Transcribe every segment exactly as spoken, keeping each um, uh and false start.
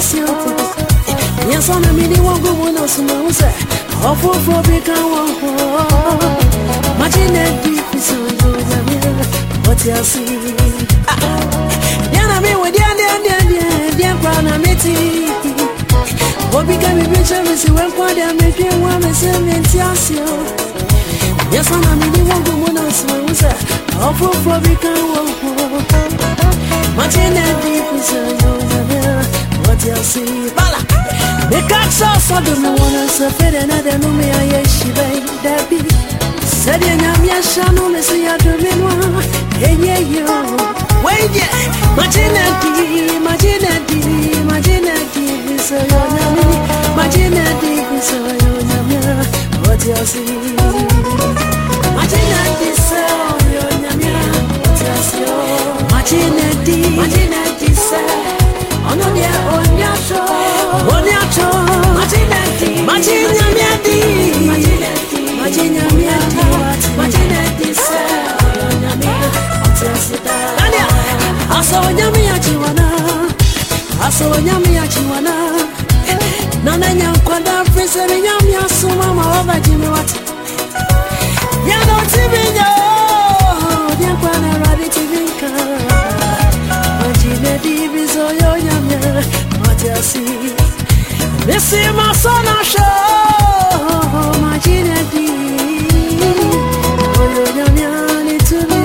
Metiasio. Yes, on a mini one go on us no say. Awful for big one. Imagine deep is so good. What you see? Yana me with the the the crown and meeting. What became a picture is when part of me dream one is in Metiasio. Yes, on a mini one go on us no say. Awful for big one. Imagine deep is so good. What you see? Bala. The cats are so the moon so fit another no me I she that be said in a yashano me see a domino hey yeah yo wait yeah Maginati Maginati Maginati so yo nami Maginati so yo nami what you see Maginati so yo nami what you see Maginati Maginati so ono dia onya show onya show Maginati Maginati Maginati Maginati Maginati sa onya mi otsasita ania aso onya mi achiwana aso onya mi achiwana nana nya kwada frese mi nya mi asuma ma oba jimi wati ya no tibinya dia kwana radi tibinka Maginati bizo yo nya mi otsasi Missy my son I show Maginati Oh yo nyanyani to me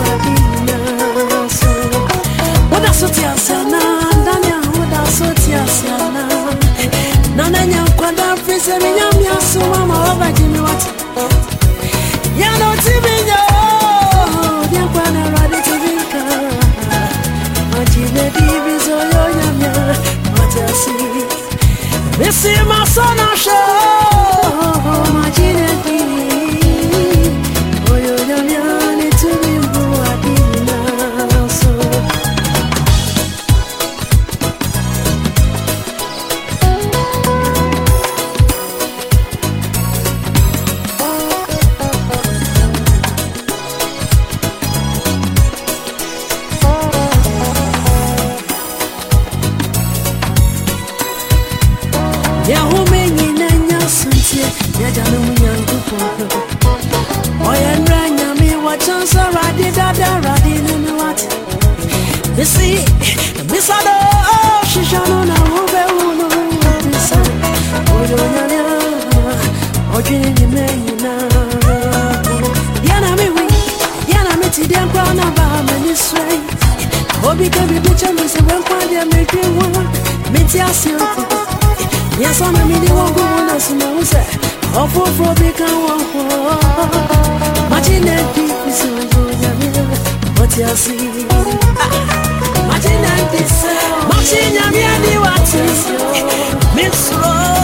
so Oda sotia sana Danya oda sotia sana Nana nyankwanda Frise mi nyamya Suma ma oba jimi wati Yano tibinyo Nyankwana radi tibinka Maginati bizo yo nyamya Matasi Missy my son I show Maginati Oh yo nyanyani to me buadina so Ya humenyi na nyasuntie ya jana munyangupo Oya nranya mi wachansa radi dada radi nimi wati Misi, misado shishano na ube uno Misa, oyo nyanya Ojini nimenyi na Yana miwi, yana miti diya kwa na baha meni sway Obi kebi bicha misi wempa diya miki wa Miti asiote Yes, I'm a mini one go on us no say. Awful for big one. Maginati is so good. What you see? Maginati so. Maginati what is Miss Rose.